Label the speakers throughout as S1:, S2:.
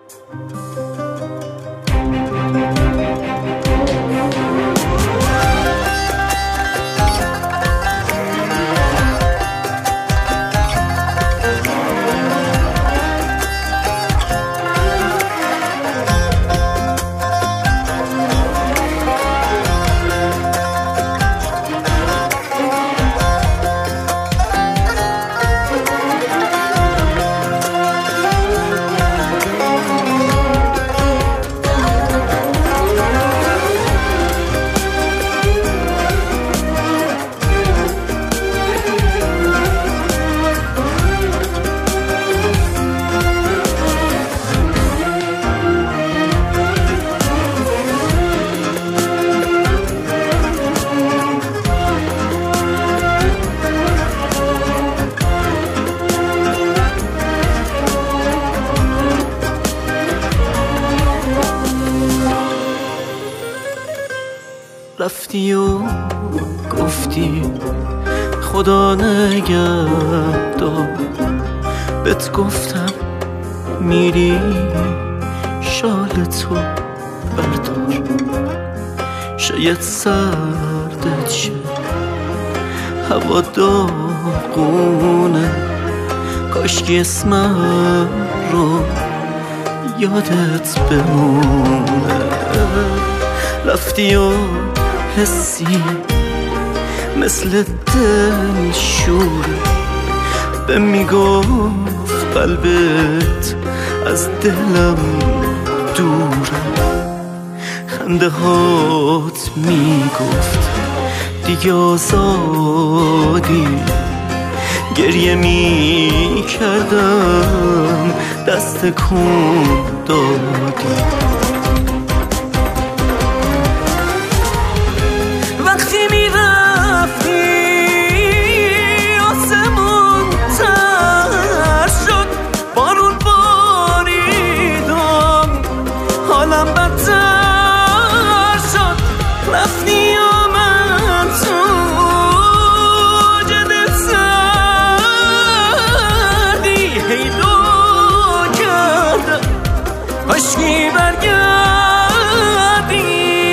S1: رفتی و گفتی خدا نگهدار، بهت گفتم میری شال تو بردار، شاید سردت شه هوا داغونه، کاشکی اسمم رو یادت بمونه. رفتی و حسی مثل دل شوره، به میگفت قلبت از دلم دوره، خنده هات میگفت دیگه آزادی، گریه میکردم دست کن دادی.
S2: عشقی برگردی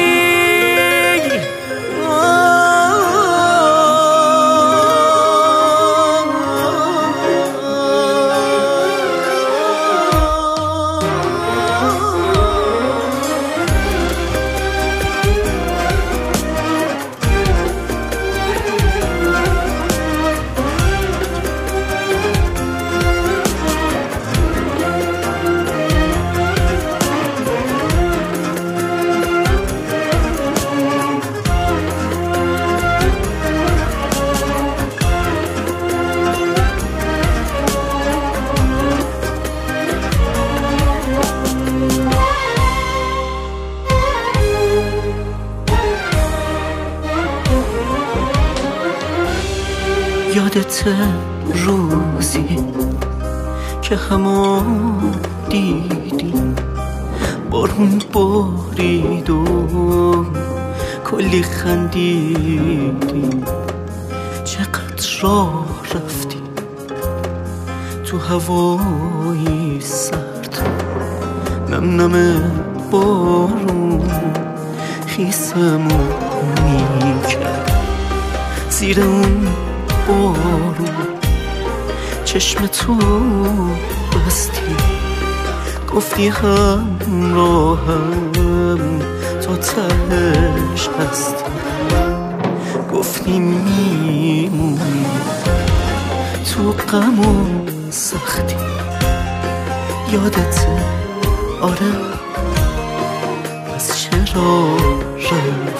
S1: یادت روزی که همو دیدیم، بارون بارید و کلی خندیدیم، چقدر راه رفتیم تو هوای سرد، نم نم بارون خیسمو میکرد، زیر اون بارون چشم تو بستی، گفتی همراهم تا تهش هستی، گفتی میمونی تو غم و سختی. یادت آره، پس چرا رفتی؟